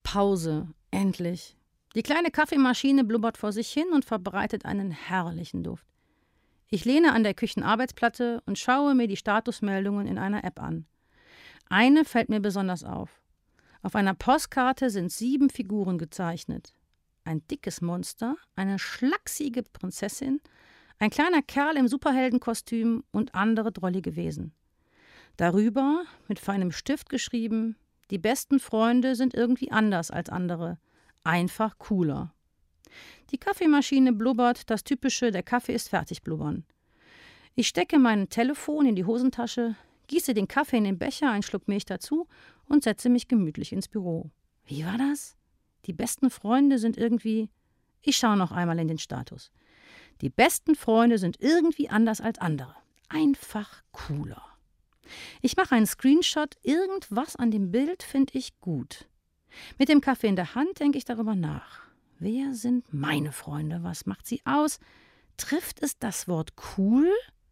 Pause, endlich. Die kleine Kaffeemaschine blubbert vor sich hin und verbreitet einen herrlichen Duft. Ich lehne an der Küchenarbeitsplatte und schaue mir die Statusmeldungen in einer App an. Eine fällt mir besonders auf. Auf einer Postkarte sind 7 Figuren gezeichnet. Ein dickes Monster, eine schlachsige Prinzessin, ein kleiner Kerl im Superheldenkostüm und andere drollige Wesen. Darüber, mit feinem Stift geschrieben, die besten Freunde sind irgendwie anders als andere. Einfach cooler. Die Kaffeemaschine blubbert, das typische, der Kaffee ist fertig blubbern. Ich stecke mein Telefon in die Hosentasche, gieße den Kaffee in den Becher, einen Schluck Milch dazu und setze mich gemütlich ins Büro. Wie war das? Die besten Freunde sind irgendwie... Ich schaue noch einmal in den Status. Die besten Freunde sind irgendwie anders als andere. Einfach cooler. Ich mache einen Screenshot, irgendwas an dem Bild finde ich gut. Mit dem Kaffee in der Hand denke ich darüber nach. Wer sind meine Freunde? Was macht sie aus? Trifft es das Wort cool?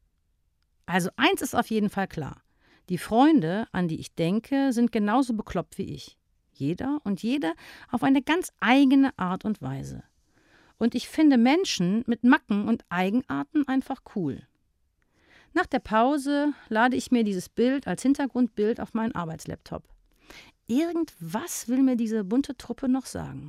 Also eins ist auf jeden Fall klar. Die Freunde, an die ich denke, sind genauso bekloppt wie ich. Jeder und jede auf eine ganz eigene Art und Weise. Und ich finde Menschen mit Macken und Eigenarten einfach cool. Nach der Pause lade ich mir dieses Bild als Hintergrundbild auf meinen Arbeitslaptop. Irgendwas will mir diese bunte Truppe noch sagen.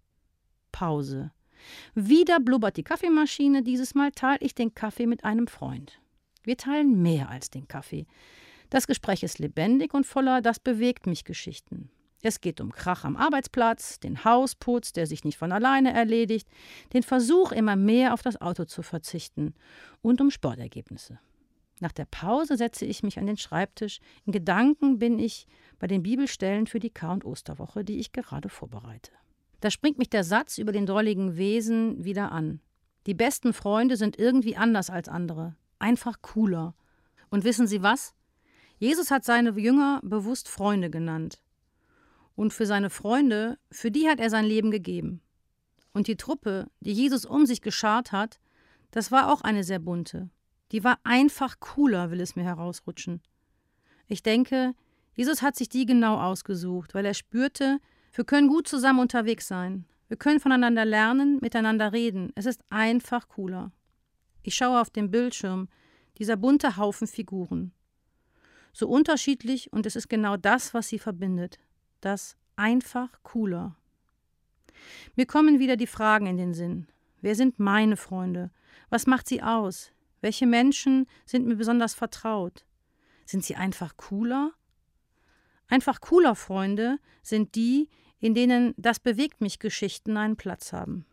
Pause. Wieder blubbert die Kaffeemaschine, dieses Mal teile ich den Kaffee mit einem Freund. Wir teilen mehr als den Kaffee. Das Gespräch ist lebendig und voller das bewegt mich Geschichten. Es geht um Krach am Arbeitsplatz, den Hausputz, der sich nicht von alleine erledigt, den Versuch, immer mehr auf das Auto zu verzichten und um Sportergebnisse. Nach der Pause setze ich mich an den Schreibtisch. In Gedanken bin ich bei den Bibelstellen für die Kar- und Osterwoche, die ich gerade vorbereite. Da springt mich der Satz über den drolligen Wesen wieder an. Die besten Freunde sind irgendwie anders als andere. Einfach cooler. Und wissen Sie was? Jesus hat seine Jünger bewusst Freunde genannt. Und für seine Freunde, für die hat er sein Leben gegeben. Und die Truppe, die Jesus um sich geschart hat, das war auch eine sehr bunte. Die war einfach cooler, will es mir herausrutschen. Ich denke, Jesus hat sich die genau ausgesucht, weil er spürte, wir können gut zusammen unterwegs sein. Wir können voneinander lernen, miteinander reden. Es ist einfach cooler. Ich schaue auf den Bildschirm, dieser bunte Haufen Figuren. So unterschiedlich und es ist genau das, was sie verbindet. Das einfach cooler. Mir kommen wieder die Fragen in den Sinn. Wer sind meine Freunde? Was macht sie aus? Welche Menschen sind mir besonders vertraut? Sind sie einfach cooler? Einfach cooler Freunde sind die, in denen das bewegt mich Geschichten einen Platz haben.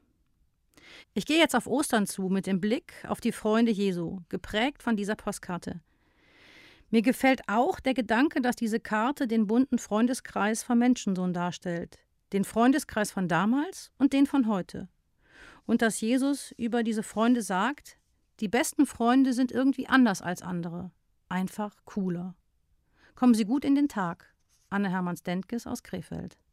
Ich gehe jetzt auf Ostern zu mit dem Blick auf die Freunde Jesu, geprägt von dieser Postkarte. Mir gefällt auch der Gedanke, dass diese Karte den bunten Freundeskreis vom Menschensohn darstellt. Den Freundeskreis von damals und den von heute. Und dass Jesus über diese Freunde sagt, die besten Freunde sind irgendwie anders als andere. Einfach cooler. Kommen Sie gut in den Tag. Anne Hermanns-Dentges aus Krefeld.